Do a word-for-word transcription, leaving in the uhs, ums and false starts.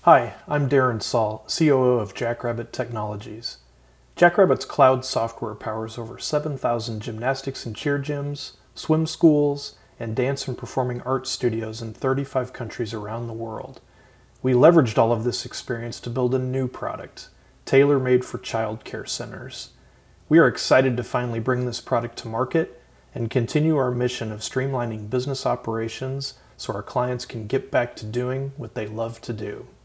Hi, I'm Darren Saul, C O O of Jackrabbit Technologies. Jackrabbit's cloud software powers over seven thousand gymnastics and cheer gyms, swim schools, and dance and performing arts studios in thirty-five countries around the world. We leveraged all of this experience to build a new product, tailor-made for child care centers. We are excited to finally bring this product to market and continue our mission of streamlining business operations so our clients can get back to doing what they love to do.